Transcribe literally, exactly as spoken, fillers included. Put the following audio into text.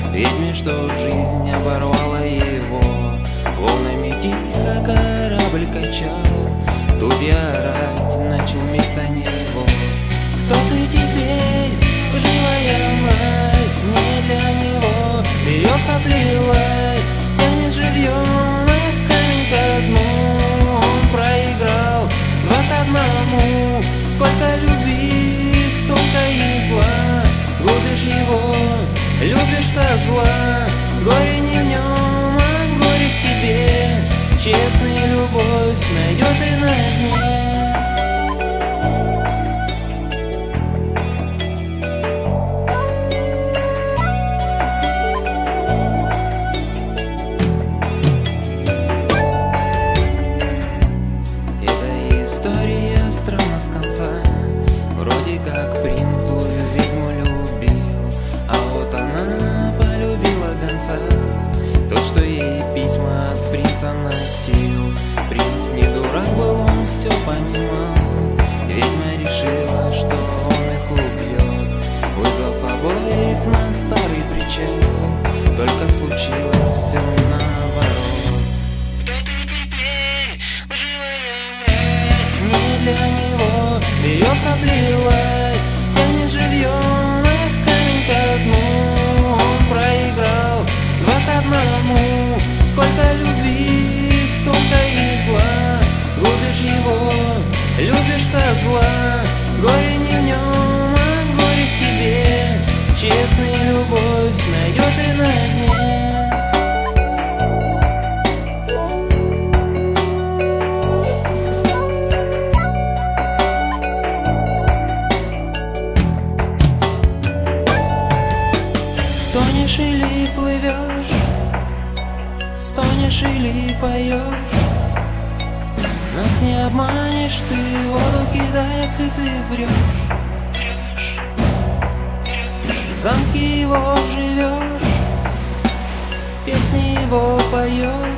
ведьме, что жизнь оборвала его. Волнами тихо корабль качал, тут я орать начал вместо него. Кто ты теперь, живая мать? Не для него ее поплевать, тянет живьем, а камень ко дну. Он проиграл два к одному. Сколько любви, столько и зла. Губишь его, любишь козла. Горе не в нем, а горе в тебе. Честная любовь найдет и на дне. Как принц злую ведьму любил, а вот она полюбила гонца, тот, что ей письма от принца носил. Принц не дурак был, он все понимал. Ведьма решила, что он их убьет, вызвав обоих на старый причал. Только случилось все наоборот. Кто ты теперь, живая мать? Не для него ее проплевать, тянет живьем, а камень ко дну. Он проиграл два к одному. Сколько любви, столько и зла. Губишь его, любишь козла. Горе не в нем, а горе в тебе. Честная любовь найдет и на дне. Стонешь или плывешь, стонешь или поешь. Нас не обманешь, ты в воду кидая цветы врешь. В замке его живешь, песни его поешь.